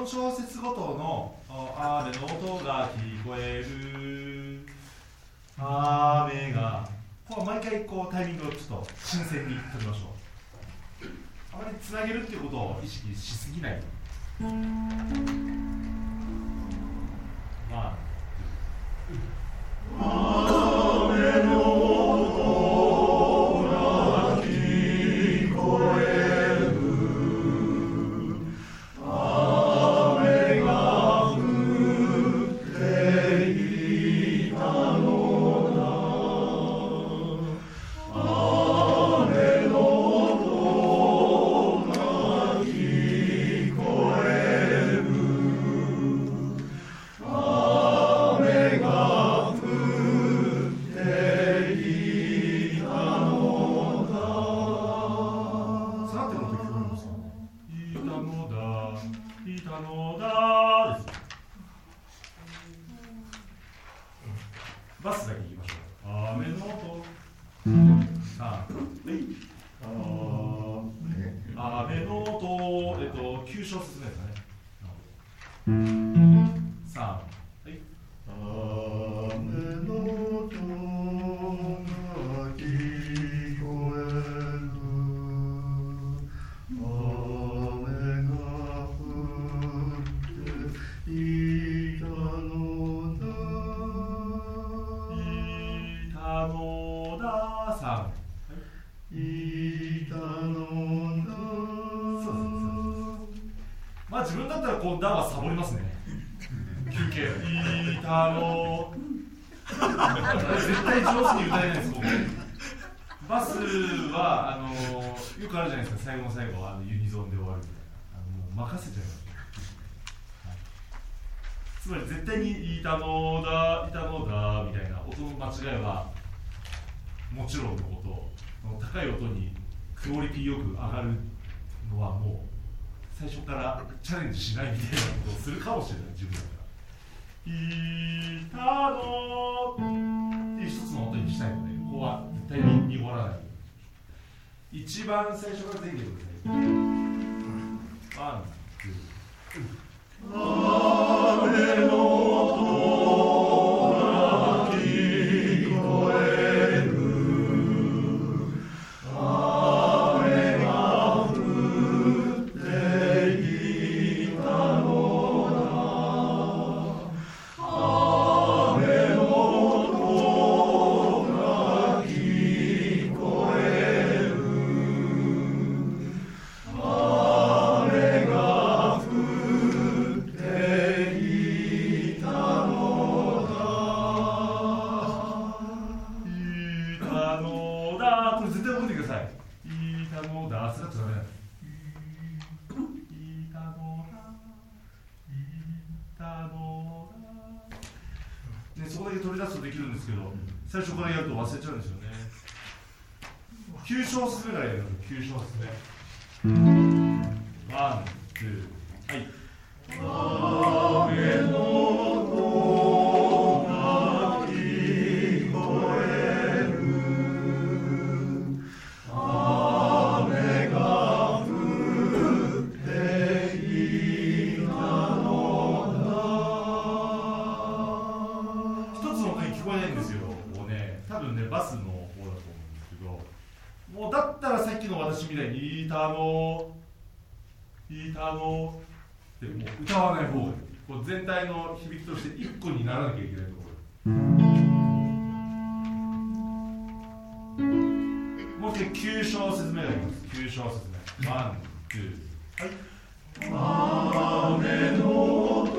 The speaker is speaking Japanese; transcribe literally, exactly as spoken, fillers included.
調節ごとの雨の音が聞こえる雨が、ここは毎回こうタイミングをちょっと新鮮に取りましょう。あまりつなげるっていうことを意識しすぎない。まあ雨の音が聞こえる雨が降っていたのだ雨の音が聞こえる雨がバスだけいきましょう。雨の音。さあ、はい。雨の音、えっと、急所進めですね。さあ、はい。雨の音が聞こえる。雨が降っていたのだ。のださん、いたのだ。そうです。まあ自分だったらこうだはサボりますね。休憩。いたの。絶対上手に歌えないです。ここバスはあのよくあるじゃないですか。最後の最後はあのユニゾンで終わるみたいな。あのもう任せちゃいます。つまり絶対にいたのだ、いたのだみたいな音の間違いはもちろんのこと、高い音にクオリティよく上がるのはもう最初からチャレンジしないみたいなことをするかもしれない。自分だったらいたのっていう一つの音にしたいので、ここは絶対に濁らない。一番最初から全部ください。ワン、ツー。雨の音が聞こえる雨が降っていたのだ雨の音が聞こえる雨が降っていたのだいたのだ。これ絶対覚えてください。いたのだすらっとダメなんです。いたのだいたのだ、ね、そこだけ取り出すとできるんですけど、最初からやると忘れちゃうんですよね。きゅう小進めからやります。きゅう小進め。ワン、ツー、はい。雨の音が聞こえる雨が降っていたのだ。一つの音に聞こえないんですよ。もうね、多分ね、バスの方だと思うんですけど、もうだったらさっきの私みたいにいたのいたのでもう歌わない方がいい。こう全体の響きとして一個にならなきゃいけないところ。もう一回きゅう小説明があります。きゅう小説明。ワン、ツー、はい。雨の音